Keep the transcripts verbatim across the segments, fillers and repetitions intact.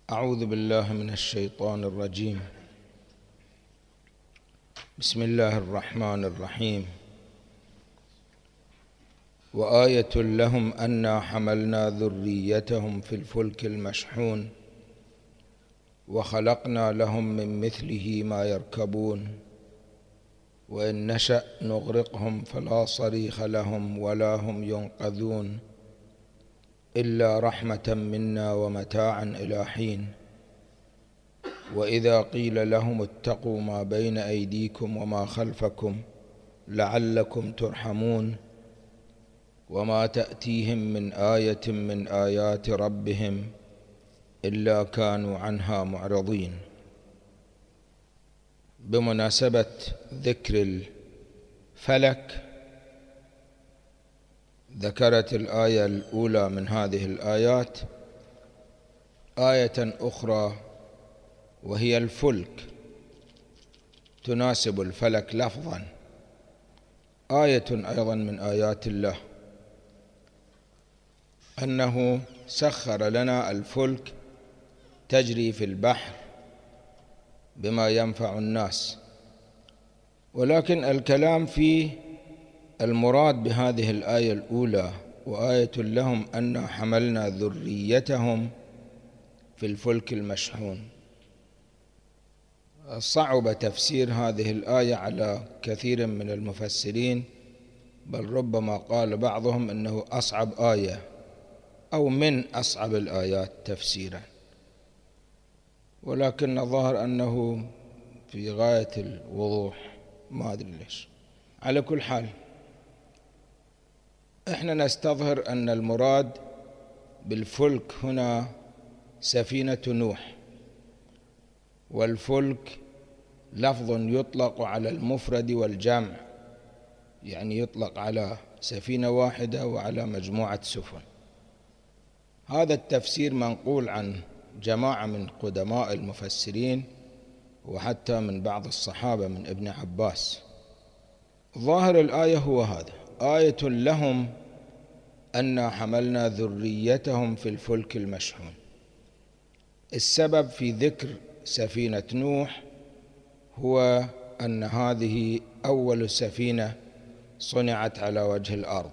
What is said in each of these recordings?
أعوذ بالله من الشيطان الرجيم. بسم الله الرحمن الرحيم. وآية لهم أنا حملنا ذريتهم في الفلك المشحون وخلقنا لهم من مثله ما يركبون وإن نشأ نغرقهم فلا صريخ لهم ولا هم ينقذون إلا رحمة منا ومتاعا إلى حين. وإذا قيل لهم اتقوا ما بين أيديكم وما خلفكم لعلكم ترحمون وما تأتيهم من آية من آيات ربهم إلا كانوا عنها معرضين. بمناسبة ذكر الفلك ذكرت الآية الأولى من هذه الآيات آية أخرى وهي الفلك تناسب الفلك لفظا، آية أيضا من آيات الله أنه سخر لنا الفلك تجري في البحر بما ينفع الناس، ولكن الكلام في المراد بهذه الآية الأولى وآية لهم أنا حملنا ذريتهم في الفلك المشحون. صعب تفسير هذه الآية على كثير من المفسرين، بل ربما قال بعضهم أنه أصعب آية أو من أصعب الآيات تفسيرا، ولكن الظاهر أنه في غاية الوضوح، ما أدري ليش. على كل حال احنا نستظهر أن المراد بالفلك هنا سفينة نوح، والفلك لفظ يطلق على المفرد والجمع، يعني يطلق على سفينة واحدة وعلى مجموعة سفن. هذا التفسير منقول عن جماعة من قدماء المفسرين وحتى من بعض الصحابة من ابن عباس. ظاهر الآية هو هذا، آية لهم أنا حملنا ذريتهم في الفلك المشحون. السبب في ذكر سفينة نوح هو أن هذه أول سفينة صنعت على وجه الأرض،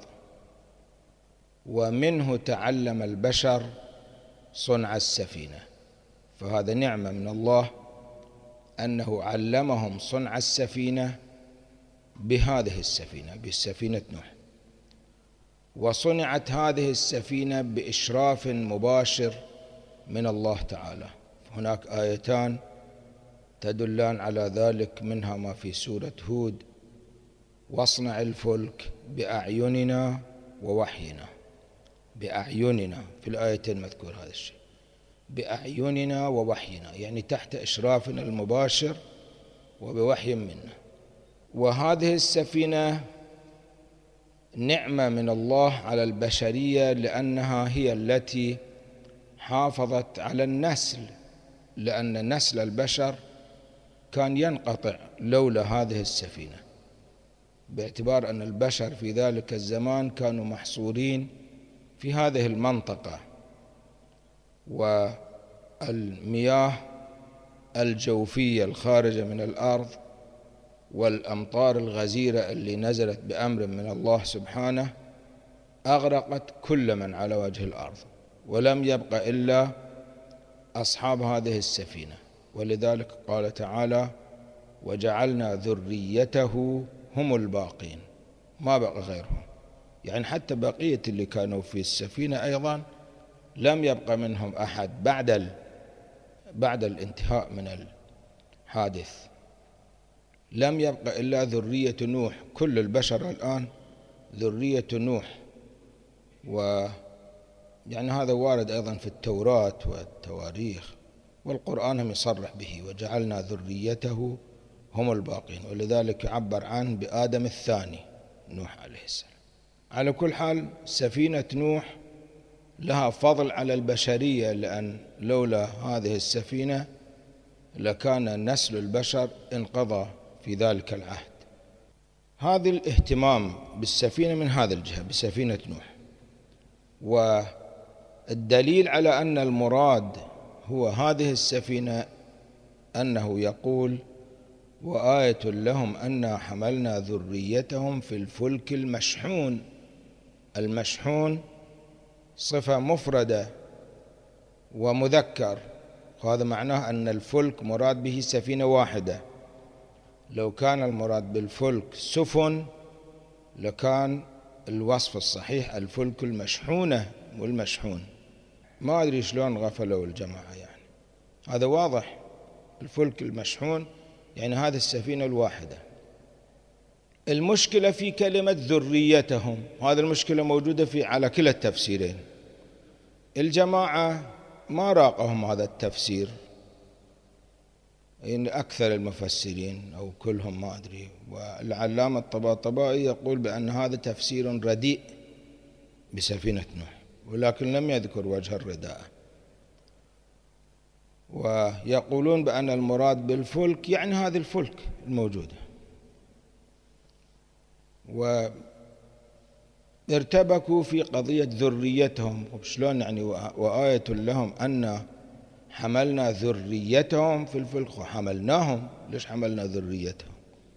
ومنه تعلم البشر صنع السفينة، فهذا نعمة من الله أنه علمهم صنع السفينة بهذه السفينة، بسفينة نوح. وصنعت هذه السفينة بإشراف مباشر من الله تعالى. هناك آيتان تدلان على ذلك، منها ما في سورة هود: واصنع الفلك بأعيننا ووحينا. بأعيننا في الآية المذكورة هذا الشيء، بأعيننا ووحينا، يعني تحت إشرافنا المباشر وبوحي منا. وهذه السفينة نعمة من الله على البشرية، لأنها هي التي حافظت على النسل، لأن نسل البشر كان ينقطع لولا هذه السفينة، باعتبار أن البشر في ذلك الزمان كانوا محصورين في هذه المنطقة، والمياه الجوفية الخارجة من الأرض والأمطار الغزيرة اللي نزلت بأمر من الله سبحانه أغرقت كل من على وجه الأرض، ولم يبق إلا أصحاب هذه السفينة. ولذلك قال تعالى: وجعلنا ذريته هم الباقين، ما بقى غيرهم، يعني حتى بقية اللي كانوا في السفينة أيضا لم يبق منهم أحد بعد ال... بعد الانتهاء من الحادث، لم يبق إلا ذرية نوح. كل البشر الآن ذرية نوح، و يعني هذا وارد أيضا في التوراة والتواريخ، والقرآن هم يصرح به: وجعلنا ذريته هم الباقين، ولذلك يعبر عنه بآدم الثاني نوح عليه السلام. على كل حال سفينة نوح لها فضل على البشرية، لأن لولا هذه السفينة لكان نسل البشر انقضى في ذلك العهد. هذا الاهتمام بالسفينة من هذا الجهة، بسفينة نوح. والدليل على أن المراد هو هذه السفينة أنه يقول وآية لهم أنا حملنا ذريتهم في الفلك المشحون. المشحون صفة مفردة ومذكر، وهذا معناه أن الفلك مراد به سفينة واحدة. لو كان المراد بالفلك سفن لكان الوصف الصحيح الفلك المشحونة والمشحون. ما أدري شلون غفلوا الجماعة، يعني هذا واضح. الفلك المشحون يعني هذه السفينة الواحدة. المشكلة في كلمة ذريتهم، هذه المشكلة موجودة في على كلا التفسيرين. الجماعة ما راقهم هذا التفسير، إن أكثر المفسرين أو كلهم ما أدري، والعلامة الطباطبائي يقول بأن هذا تفسير رديء بسفينة نوح، ولكن لم يذكر وجه الرداءة. ويقولون بأن المراد بالفلك يعني هذه الفلك الموجودة. وارتبكوا في قضية ذريتهم. شلون يعني وآية لهم أن حملنا ذريتهم في الفلك؟ وحملناهم، ليش حملنا ذريتهم؟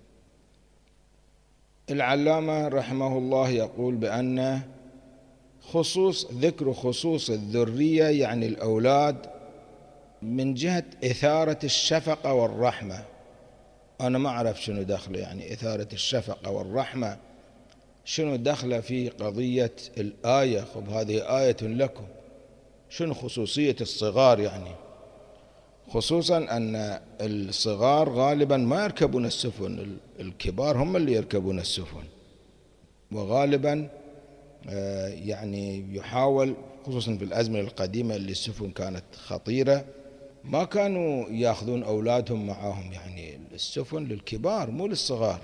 العلامة رحمه الله يقول بأن خصوص ذكر خصوص الذرية يعني الأولاد من جهة إثارة الشفقة والرحمة. أنا ما أعرف شنو دخل يعني إثارة الشفقة والرحمة، شنو دخل في قضية الآية؟ خب هذه آية لكم، شنو خصوصية الصغار يعني؟ خصوصا أن الصغار غالبا ما يركبون السفن، الكبار هم اللي يركبون السفن. وغالبا يعني يحاول خصوصا في الأزمنة القديمة اللي السفن كانت خطيرة ما كانوا يأخذون أولادهم معهم، يعني السفن للكبار مو للصغار.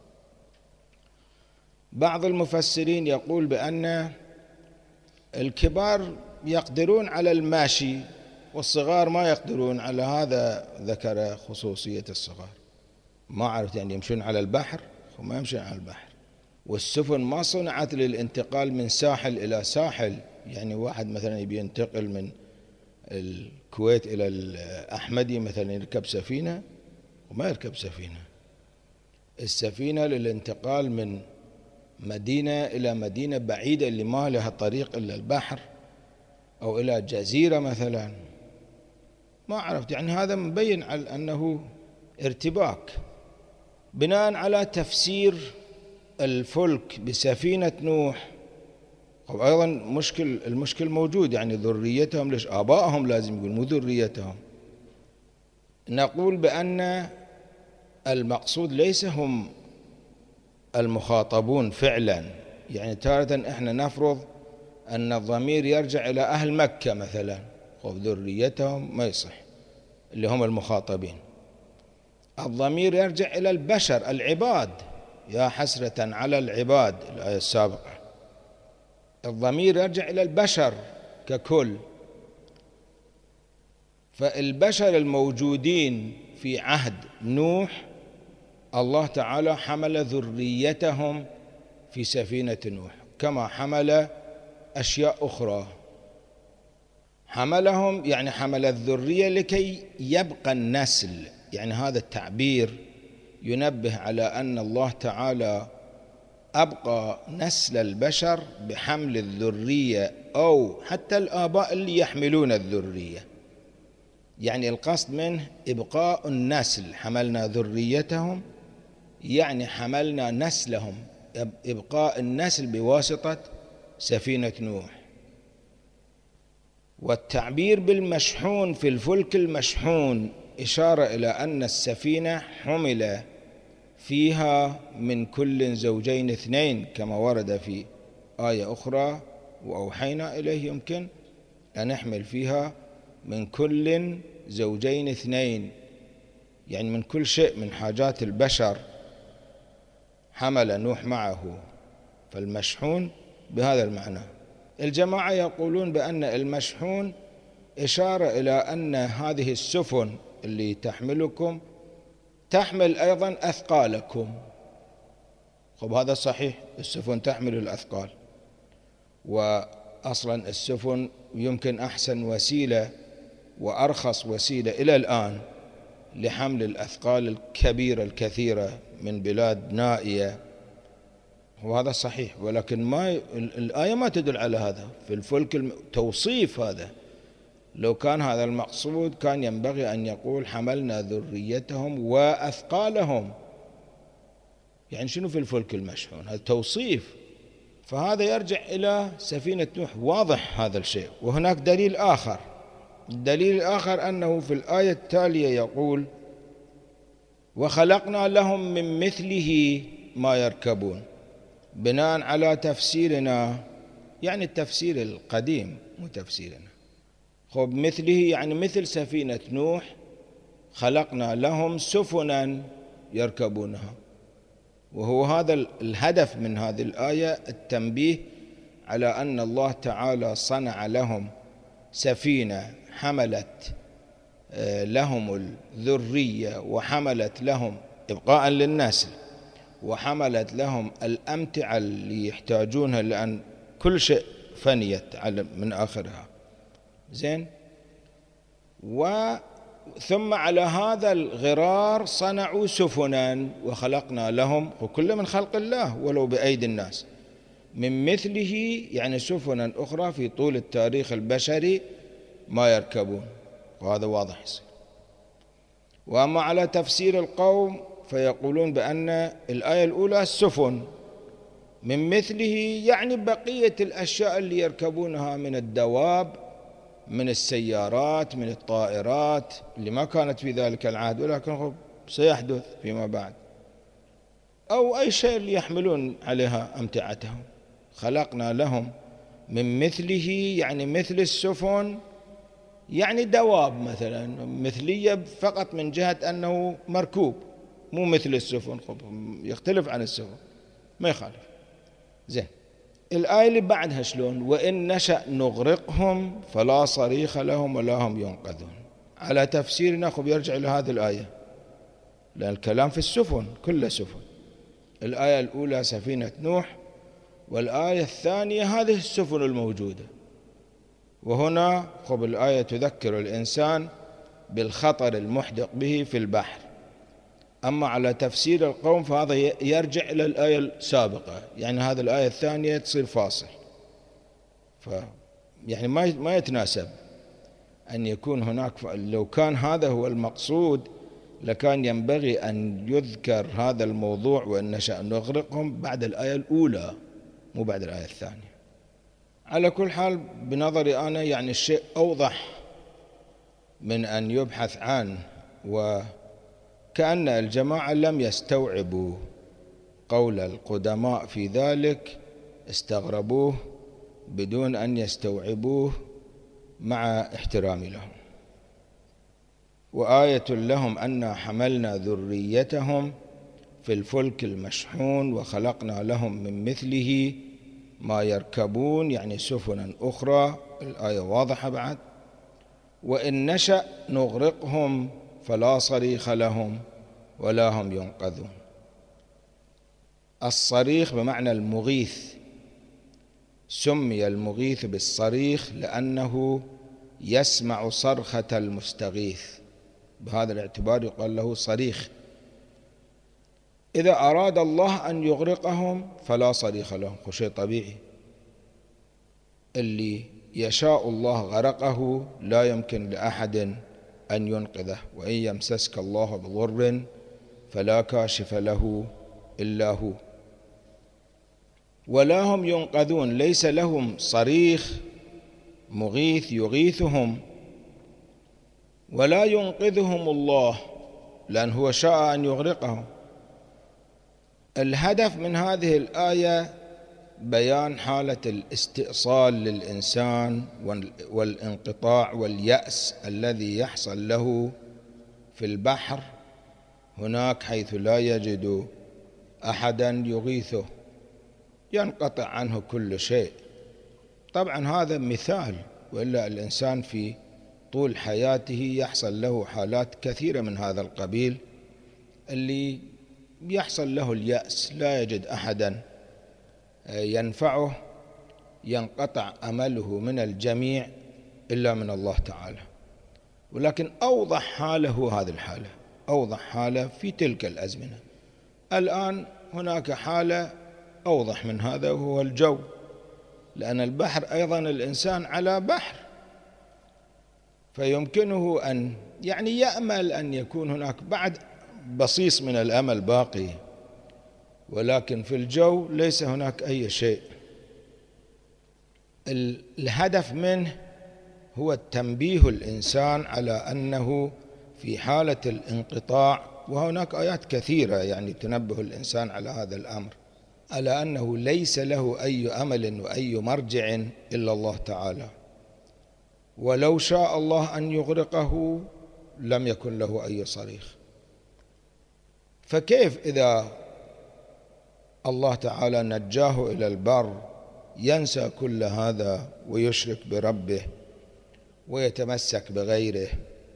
بعض المفسرين يقول بأن الكبار يقدرون على الماشي والصغار ما يقدرون على هذا، ذكر خصوصية الصغار. ما عرفت يعني يمشون على البحر وما يمشون على البحر، والسفن ما صنعت للانتقال من ساحل إلى ساحل. يعني واحد مثلا يبي ينتقل من الكويت إلى الأحمدي مثلا يركب سفينة وما يركب سفينة. السفينة للانتقال من مدينة إلى مدينة بعيدة اللي ما لها طريق إلا البحر، أو إلى جزيرة مثلا. ما عرفت يعني هذا مبين على أنه ارتباك بناء على تفسير الفلك بسفينة نوح. وأيضا مشكل المشكل موجود، يعني ذريتهم ليش آبائهم لازم يقول مو ذريتهم. نقول بأن المقصود ليس هم المخاطبون فعلا، يعني تارة احنا نفرض أن الضمير يرجع إلى أهل مكة مثلا، ذريتهم ما يصح اللي هم المخاطبين. الضمير يرجع إلى البشر العباد، يا حسرة على العباد الآية السابقة. الضمير يرجع إلى البشر ككل. فالبشر الموجودين في عهد نوح الله تعالى حمل ذريتهم في سفينة نوح كما حمل أشياء أخرى. حملهم يعني حمل الذرية لكي يبقى النسل، يعني هذا التعبير ينبه على أن الله تعالى أبقى نسل البشر بحمل الذرية، أو حتى الآباء اللي يحملون الذرية. يعني القصد منه إبقاء النسل، حملنا ذريتهم يعني حملنا نسلهم، إبقاء النسل بواسطة سفينة نوح. والتعبير بالمشحون في الفلك المشحون إشارة إلى أن السفينة حمل فيها من كل زوجين اثنين كما ورد في آية أخرى وأوحينا إليه، يمكن أن نحمل فيها من كل زوجين اثنين، يعني من كل شيء من حاجات البشر حمل نوح معه. فالمشحون بهذا المعنى. الجماعة يقولون بأن المشحون إشارة إلى أن هذه السفن اللي تحملكم تحمل أيضا أثقالكم. خب هذا صحيح، السفن تحمل الأثقال، وأصلا السفن يمكن أحسن وسيلة وأرخص وسيلة إلى الآن لحمل الأثقال الكبيرة الكثيرة من بلاد نائية، وهذا صحيح، ولكن ما الآية ما تدل على هذا. في الفلك توصيف هذا، لو كان هذا المقصود كان ينبغي أن يقول حملنا ذريتهم وأثقالهم. يعني شنو في الفلك المشحون؟ هذا توصيف، فهذا يرجع إلى سفينة نوح، واضح هذا الشيء. وهناك دليل آخر، الدليل الآخر أنه في الآية التالية يقول وخلقنا لهم من مثله ما يركبون، بناء على تفسيرنا، يعني التفسير القديم مو تفسيرنا. خب مثله يعني مثل سفينة نوح، خلقنا لهم سفنا يركبونها، وهو هذا الهدف من هذه الآية، التنبيه على أن الله تعالى صنع لهم سفينة حملت لهم الذرية وحملت لهم إبقاء للنسل وحملت لهم الأمتعة اللي يحتاجونها، لأن كل شيء فنيت من آخرها. زين، ثم على هذا الغرار صنعوا سفنا وخلقنا لهم، وكل من خلق الله ولو بأيدي الناس، من مثله يعني سفنا أخرى في طول التاريخ البشري ما يركبون، وهذا واضح يصير. وأما على تفسير القوم فيقولون بأن الآية الأولى السفن، من مثله يعني بقية الأشياء اللي يركبونها من الدواب، من السيارات، من الطائرات اللي ما كانت في ذلك العهد ولكن سيحدث فيما بعد، أو أي شيء اللي يحملون عليها أمتعتهم. خلقنا لهم من مثله يعني مثل السفن، يعني دواب مثلا، مثلية فقط من جهة أنه مركوب، مو مثل السفن، يختلف عن السفن، ما يخالف. زين، الآية اللي بعدها شلون؟ وإن نشأ نغرقهم فلا صريخ لهم ولا هم ينقذون. على تفسيرنا خب يرجع إلى هذه الآية، لأن الكلام في السفن، كل سفن. الآية الأولى سفينة نوح، والآية الثانية هذه السفن الموجودة. وهنا خب الآية تذكر الإنسان بالخطر المحدق به في البحر. أما على تفسير القوم فهذا يرجع إلى الآية السابقة، يعني هذه الآية الثانية تصير فاصل، ف يعني ما ما يتناسب أن يكون هناك. لو كان هذا هو المقصود لكان ينبغي أن يذكر هذا الموضوع وأن نشأ نغرقهم بعد الآية الأولى مو بعد الآية الثانية. على كل حال بنظري أنا يعني الشيء أوضح من أن يبحث عنه، وكأن الجماعة لم يستوعبوا قول القدماء في ذلك، استغربوه بدون أن يستوعبوه مع احترامي لهم. وآية لهم أنا حملنا ذريتهم في الفلك المشحون وخلقنا لهم من مثله ما يركبون، يعني سفنا أخرى، الآية واضحة بعد. وإن نشأ نغرقهم فلا صريخ لهم ولا هم ينقذون. الصريخ بمعنى المغيث، سمي المغيث بالصريخ لأنه يسمع صرخة المستغيث، بهذا الاعتبار يقال له صريخ. إذا أراد الله أن يغرقهم فلا صريخ لهم، شيء طبيعي، اللي يشاء الله غرقه، لا يمكن لأحد أن ينقذه. وإن يمسسك الله بضر فلا كاشف له إلا هو. ولا هم ينقذون، ليس لهم صريخ مغيث يغيثهم، ولا ينقذهم الله لأن هو شاء أن يغرقهم. الهدف من هذه الآية بيان حالة الاستئصال للإنسان والانقطاع واليأس الذي يحصل له في البحر هناك، حيث لا يجد أحدا يغيثه، ينقطع عنه كل شيء. طبعا هذا مثال، وإلا الإنسان في طول حياته يحصل له حالات كثيرة من هذا القبيل، اللي يحصل له اليأس، لا يجد أحدا ينفعه، ينقطع أمله من الجميع إلا من الله تعالى. ولكن أوضح حالة هو هذه الحالة، أوضح حالة في تلك الأزمنة. الآن هناك حالة أوضح من هذا وهو الجو، لأن البحر أيضا الإنسان على بحر، فيمكنه أن يعني يأمل أن يكون هناك بعد بصيص من الأمل باقي، ولكن في الجو ليس هناك أي شيء. الهدف منه هو التنبيه الإنسان على أنه في حالة الانقطاع، وهناك آيات كثيرة يعني تنبه الإنسان على هذا الأمر، على أنه ليس له أي أمل وأي مرجع إلا الله تعالى، ولو شاء الله أن يغرقه لم يكن له أي صريخ. فكيف إذا الله تعالى نجاه إلى البر ينسى كل هذا ويشرك بربه ويتمسك بغيره؟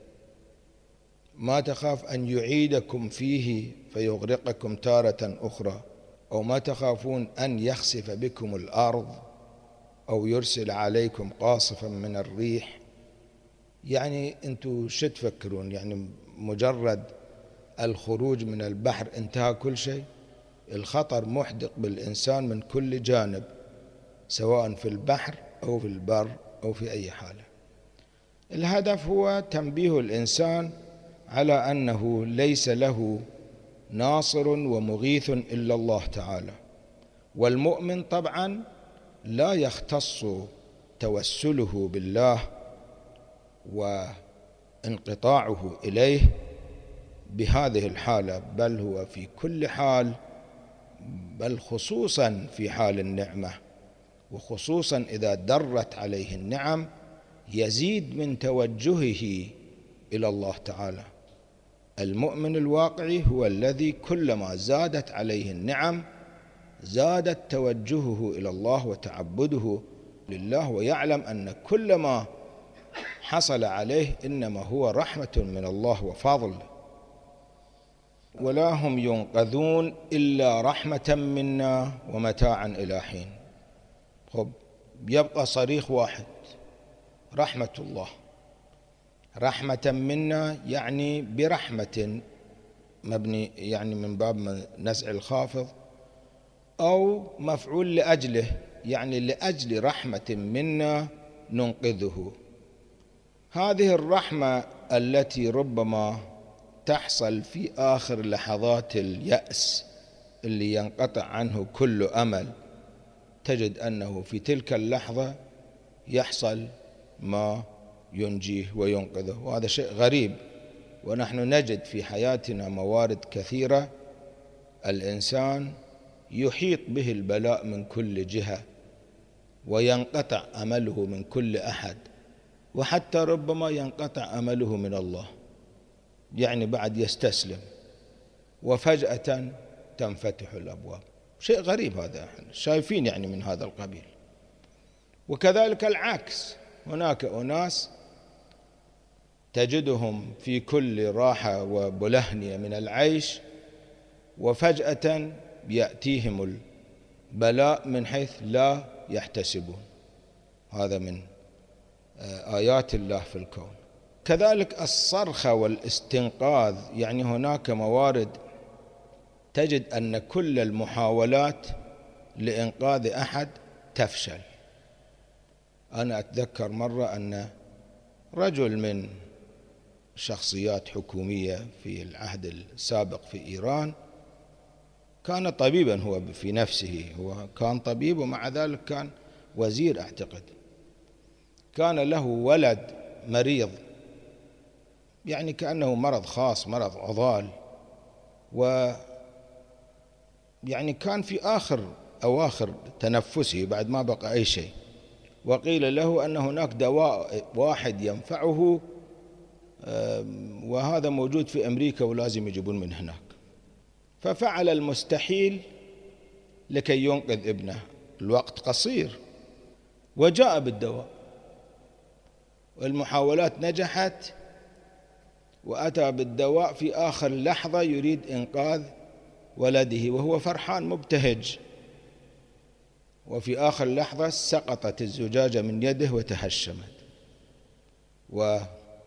ما تخاف أن يعيدكم فيه فيغرقكم تارة أخرى، أو ما تخافون أن يخسف بكم الأرض أو يرسل عليكم قاصفا من الريح؟ يعني أنتم شو تفكرون؟ يعني مجرد الخروج من البحر انتهى كل شيء؟ الخطر محدق بالإنسان من كل جانب، سواء في البحر أو في البر أو في أي حالة. الهدف هو تنبيه الإنسان على أنه ليس له ناصر ومغيث إلا الله تعالى، والمؤمن طبعا لا يختص توسله بالله وانقطاعه إليه بهذه الحالة، بل هو في كل حال، بل خصوصا في حال النعمة، وخصوصا إذا درت عليه النعم يزيد من توجهه إلى الله تعالى. المؤمن الواقعي هو الذي كلما زادت عليه النعم زادت توجهه إلى الله وتعبده لله، ويعلم أن كل ما حصل عليه إنما هو رحمة من الله وفضل. ولا هم ينقذون إلا رحمة منا ومتاعا إلى حين. خب يبقى صريخ واحد، رحمة الله. رحمة منا يعني برحمة، مبني يعني من باب نزع الخافض، أو مفعول لأجله، يعني لأجل رحمة منا ننقذه. هذه الرحمة التي ربما تحصل في آخر لحظات اليأس اللي ينقطع عنه كل أمل، تجد أنه في تلك اللحظة يحصل ما ينجيه وينقذه، وهذا شيء غريب. ونحن نجد في حياتنا موارد كثيرة الإنسان يحيط به البلاء من كل جهة وينقطع أمله من كل أحد، وحتى ربما ينقطع أمله من الله، يعني بعد يستسلم وفجأة تنفتح الأبواب. شيء غريب هذا، شايفين يعني من هذا القبيل. وكذلك العكس، هناك أناس تجدهم في كل راحة وبلهنية من العيش، وفجأة يأتيهم البلاء من حيث لا يحتسبون. هذا من آيات الله في الكون. كذلك الصرخة والاستنقاذ، يعني هناك موارد تجد أن كل المحاولات لإنقاذ أحد تفشل. أنا أتذكر مرة أن رجل من شخصيات حكومية في العهد السابق في إيران كان طبيبا، هو في نفسه هو كان طبيب، ومع ذلك كان وزير أعتقد. كان له ولد مريض، يعني كأنه مرض خاص، مرض عضال، و يعني كان في آخر أواخر تنفسه بعد ما بقى أي شيء، وقيل له أن هناك دواء واحد ينفعه وهذا موجود في أمريكا ولازم يجيبون من هناك. ففعل المستحيل لكي ينقذ ابنه، الوقت قصير، وجاء بالدواء، والمحاولات نجحت، وأتى بالدواء في آخر لحظة يريد إنقاذ ولده وهو فرحان مبتهج، وفي آخر لحظة سقطت الزجاجة من يده وتهشمت، وكان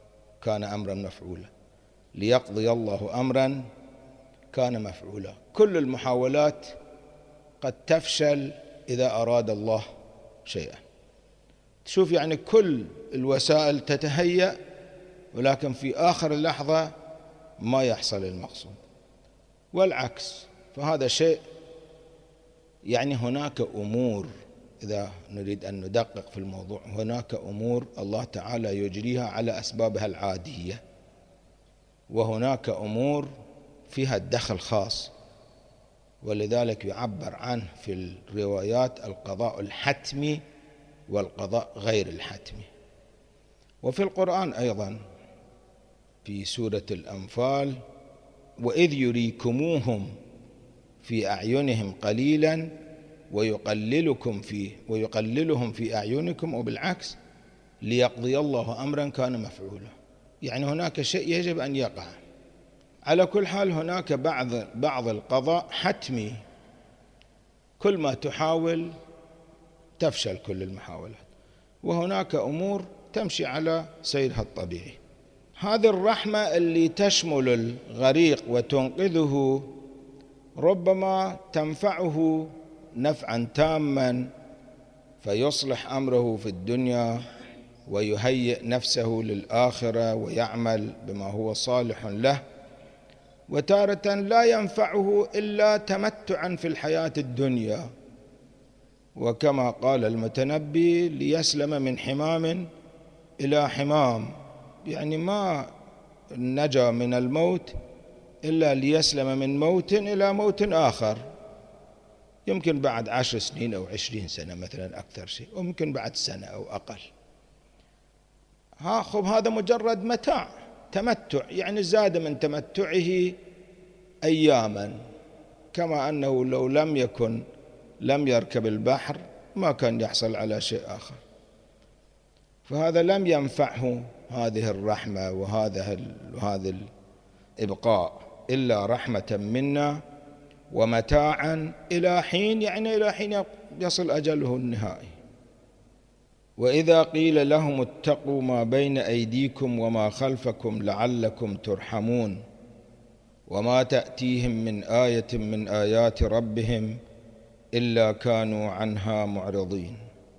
كان أمرا مفعولا، ليقضي الله أمرا كان مفعولا. كل المحاولات قد تفشل إذا أراد الله شيئا. تشوف يعني كل الوسائل تتهيأ، ولكن في آخر اللحظة ما يحصل المقصود، والعكس. فهذا شيء يعني هناك أمور، إذا نريد أن ندقق في الموضوع، هناك أمور الله تعالى يجريها على أسبابها العادية، وهناك أمور فيها الدخل خاص، ولذلك يعبر عنه في الروايات القضاء الحتمي والقضاء غير الحتمي. وفي القرآن أيضا في سورة الأنفال: وإذ يريكموهم في أعينهم قليلا ويقللكم فيه ويقللهم في أعينكم، وبالعكس ليقضي الله أمرا كان مفعولا. يعني هناك شيء يجب أن يقع. على كل حال هناك بعض بعض القضاء حتمي، كل ما تحاول تفشل كل المحاولات، وهناك أمور تمشي على سيرها الطبيعي. هذه الرحمة اللي تشمل الغريق وتنقذه ربما تنفعه نفعا تاما، فيصلح أمره في الدنيا ويهيئ نفسه للآخرة ويعمل بما هو صالح له، وتارة لا ينفعه إلا تمتعا في الحياة الدنيا، وكما قال المتنبي: ليسلم من حمام إلى حمام، يعني ما نجا من الموت إلا ليسلم من موت إلى موت آخر، يمكن بعد عشر سنين أو عشرين سنة مثلا أكثر شيء، وممكن بعد سنة أو أقل. ها خب هذا مجرد متاع، تمتع، يعني زاد من تمتعه أياما، كما أنه لو لم يكن لم يركب البحر ما كان يحصل على شيء آخر. فهذا لم ينفعه هذه الرحمة وهذا وهذا الإبقاء إلا رحمة منا ومتاعا إلى حين، يعني إلى حين يصل أجله النهائي. وإذا قيل لهم اتقوا ما بين أيديكم وما خلفكم لعلكم ترحمون وما تأتيهم من آية من آيات ربهم إلا كانوا عنها معرضين.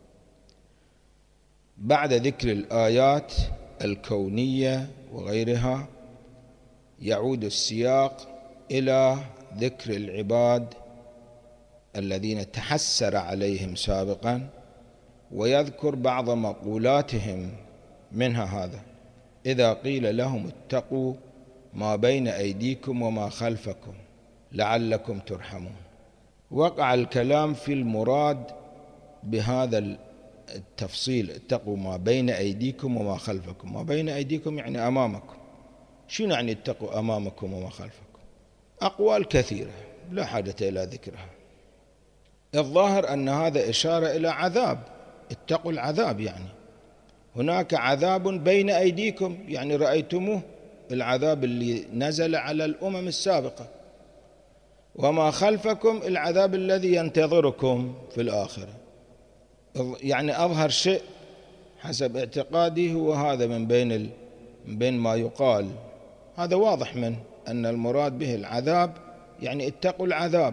بعد ذكر الآيات الكونية وغيرها يعود السياق إلى ذكر العباد الذين تحسر عليهم سابقا، ويذكر بعض مقولاتهم، منها هذا: إذا قيل لهم اتقوا ما بين أيديكم وما خلفكم لعلكم ترحمون. وقع الكلام في المراد بهذا التفصيل: اتقوا ما بين أيديكم وما خلفكم. ما بين أيديكم يعني أمامكم. شنو يعني اتقوا أمامكم وما خلفكم؟ أقوال كثيرة لا حاجة إلى ذكرها. الظاهر أن هذا إشارة إلى عذاب، اتقوا العذاب، يعني هناك عذاب بين أيديكم، يعني رأيتموه، العذاب اللي نزل على الأمم السابقة، وما خلفكم العذاب الذي ينتظركم في الآخرة. يعني أظهر شيء حسب اعتقادي هو هذا من بين ال... من بين ما يقال. هذا واضح من أن المراد به العذاب، يعني اتقوا العذاب.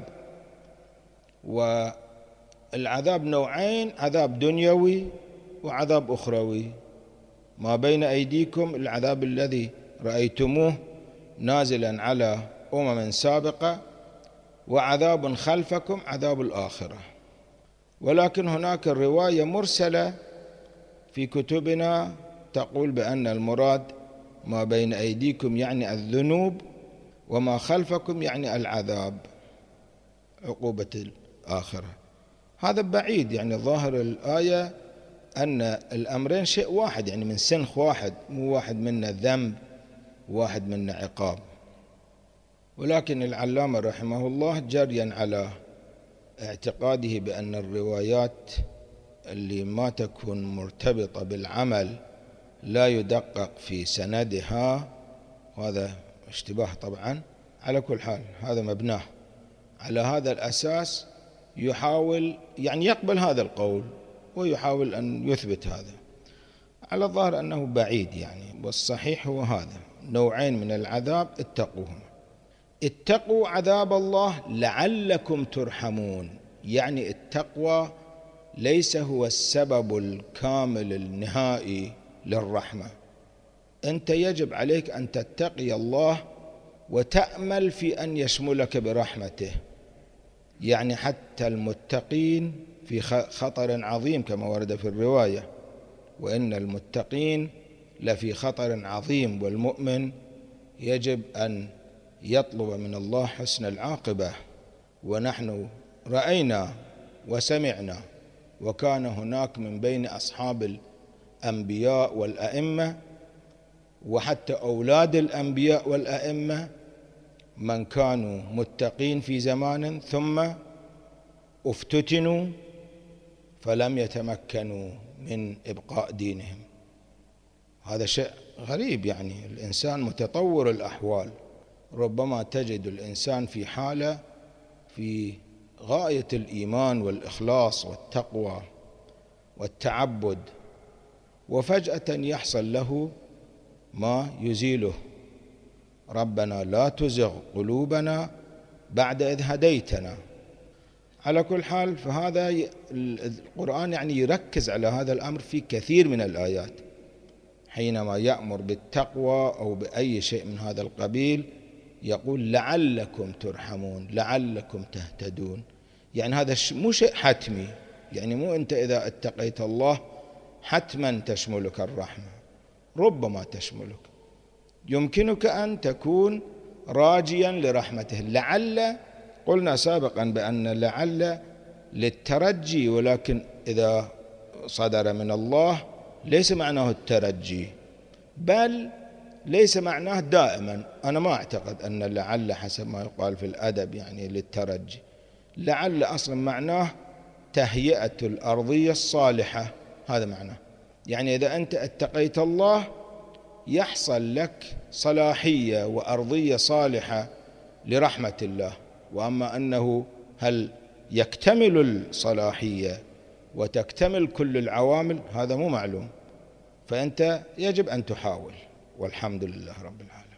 والعذاب نوعين: عذاب دنيوي وعذاب أخروي. ما بين أيديكم العذاب الذي رأيتموه نازلا على أمم سابقة، وعذاب خلفكم عذاب الآخرة. ولكن هناك الرواية مرسلة في كتبنا تقول بأن المراد ما بين أيديكم يعني الذنوب، وما خلفكم يعني العذاب، عقوبة الآخرة. هذا بعيد، يعني ظاهر الآية أن الأمرين شيء واحد، يعني من سنخ واحد، مو واحد منا ذنب واحد منا عقاب. ولكن العلامة رحمه الله جريا على اعتقاده بأن الروايات اللي ما تكون مرتبطة بالعمل لا يدقق في سندها، وهذا اشتباه طبعا. على كل حال هذا مبناه على هذا الأساس، يحاول يعني يقبل هذا القول ويحاول أن يثبت هذا. على الظاهر أنه بعيد يعني، والصحيح هو هذا، نوعين من العذاب اتقوهما. اتقوا عذاب الله لعلكم ترحمون، يعني التقوى ليس هو السبب الكامل النهائي للرحمة، أنت يجب عليك أن تتقي الله وتأمل في أن يشملك برحمته. يعني حتى المتقين في خطر عظيم كما ورد في الرواية، وإن المتقين لفي خطر عظيم، والمؤمن يجب أن يطلب من الله حسن العاقبة. ونحن رأينا وسمعنا، وكان هناك من بين أصحاب الأنبياء والأئمة وحتى أولاد الأنبياء والأئمة من كانوا متقين في زمان ثم افتتنوا فلم يتمكنوا من إبقاء دينهم. هذا شيء غريب، يعني الإنسان متطور الأحوال، ربما تجد الإنسان في حالة في غاية الإيمان والإخلاص والتقوى والتعبد، وفجأة يحصل له ما يزيله. ربنا لا تزغ قلوبنا بعد إذ هديتنا. على كل حال، فهذا القرآن يعني يركز على هذا الأمر في كثير من الآيات، حينما يأمر بالتقوى أو بأي شيء من هذا القبيل يقول لعلكم ترحمون، لعلكم تهتدون. يعني هذا مو شيء حتمي، يعني مو أنت إذا اتقيت الله حتما تشملك الرحمة، ربما تشملك، يمكنك أن تكون راجيا لرحمته. لعل قلنا سابقا بأن لعل للترجي، ولكن إذا صدر من الله ليس معناه الترجي، بل ليس معناه دائما. أنا ما أعتقد أن لعل حسب ما يقال في الأدب يعني للترجي. لعل أصلا معناه تهيئة الأرضية الصالحة، هذا معناه. يعني إذا أنت اتقيت الله يحصل لك صلاحية وأرضية صالحة لرحمة الله. وأما أنه هل يكتمل الصلاحية وتكتمل كل العوامل، هذا مو معلوم، فأنت يجب أن تحاول، والحمد لله رب العالمين.